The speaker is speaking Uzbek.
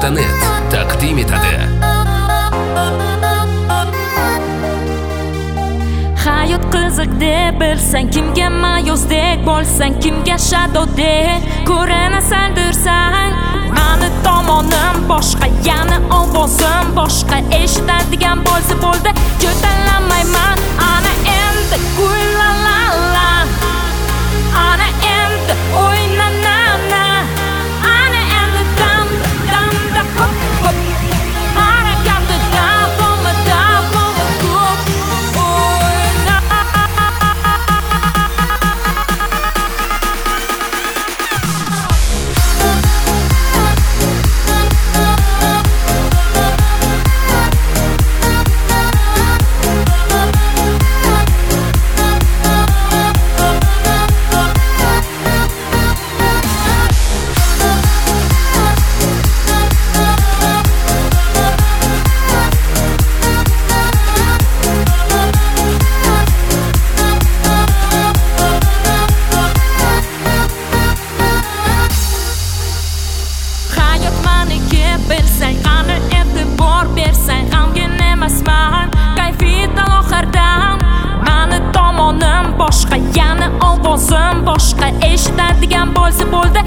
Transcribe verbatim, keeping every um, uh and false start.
nuqta net taqdim etadi. Hayot qiziq deb bilsang, kimga mayusdek bo'lsang, kimga shadowdek ko'rinasan dursan. Mani tomonim boshqa, yana ovozim boshqa. Eshitadigan bo'lsa bo'ldi, ko'talanmayman. Ana endi kula la la, ana endi o'yna na na, ana endi dam dam da hop hop. Harakatda davom davom ko'p o'yna. Bilsang, qani e'tibor bersang, g'amgin emasman. Kayfiyatdan oxirdan mani tomonim boshqa, yana ovozim boshqa. Eshitadigan bo'lsa bo'ldi,